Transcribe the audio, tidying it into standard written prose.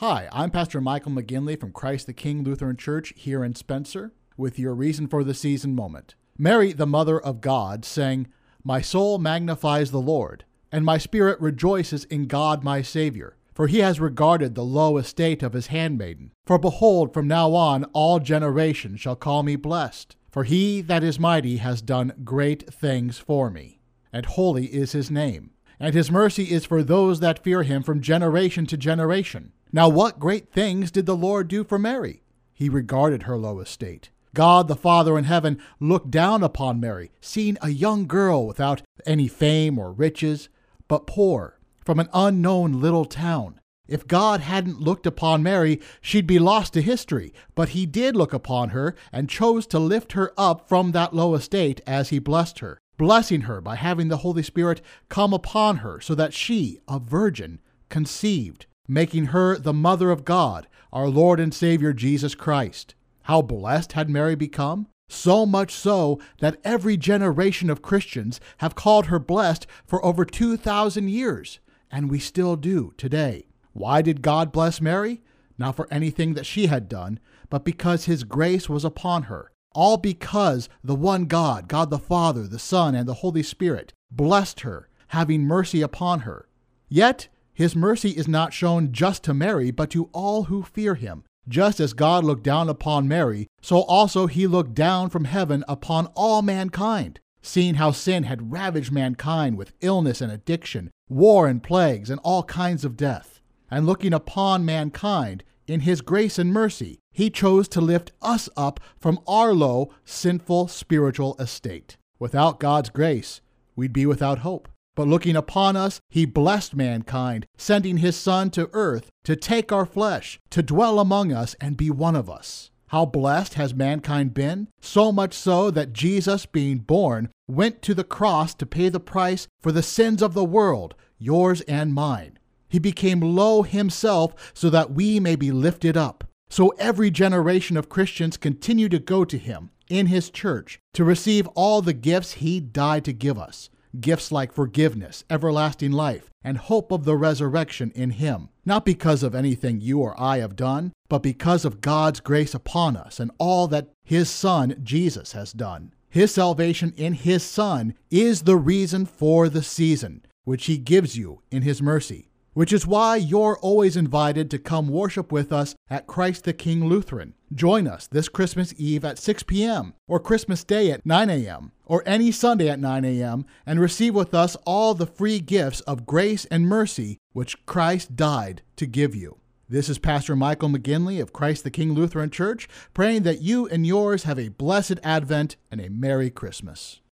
Hi, I'm Pastor Michael McGinley from Christ the King Lutheran Church here in Spencer with your Reason for the Season moment. Mary, the Mother of God, sang, "My soul magnifies the Lord, and my spirit rejoices in God my Savior, for he has regarded the low estate of his handmaiden. For behold, from now on all generations shall call me blessed, for he that is mighty has done great things for me, and holy is his name. And his mercy is for those that fear him from generation to generation." Now what great things did the Lord do for Mary? He regarded her low estate. God the Father in heaven looked down upon Mary, seeing a young girl without any fame or riches, but poor, from an unknown little town. If God hadn't looked upon Mary, she'd be lost to history, but he did look upon her and chose to lift her up from that low estate as he blessed her, blessing her by having the Holy Spirit come upon her so that she, a virgin, conceived, making her the Mother of God, our Lord and Savior Jesus Christ. How blessed had Mary become? So much so that every generation of Christians have called her blessed for over 2,000 years, and we still do today. Why did God bless Mary? Not for anything that she had done, but because his grace was upon her. All because the one God, God the Father, the Son, and the Holy Spirit, blessed her, having mercy upon her. Yet, his mercy is not shown just to Mary, but to all who fear him. Just as God looked down upon Mary, so also he looked down from heaven upon all mankind, seeing how sin had ravaged mankind with illness and addiction, war and plagues, and all kinds of death. And looking upon mankind, in his grace and mercy, he chose to lift us up from our low, sinful, spiritual estate. Without God's grace, we'd be without hope. But looking upon us, he blessed mankind, sending his Son to earth to take our flesh, to dwell among us and be one of us. How blessed has mankind been? So much so that Jesus, being born, went to the cross to pay the price for the sins of the world, yours and mine. He became low himself so that we may be lifted up. So every generation of Christians continue to go to him in his church to receive all the gifts he died to give us. Gifts like forgiveness, everlasting life, and hope of the resurrection in him. Not because of anything you or I have done, but because of God's grace upon us and all that his Son, Jesus, has done. His salvation in his Son is the reason for the season, which he gives you in his mercy. Which is why you're always invited to come worship with us at Christ the King Lutheran. Join us this Christmas Eve at 6 p.m. or Christmas Day at 9 a.m. or any Sunday at 9 a.m. and receive with us all the free gifts of grace and mercy which Christ died to give you. This is Pastor Michael McGinley of Christ the King Lutheran Church, praying that you and yours have a blessed Advent and a Merry Christmas.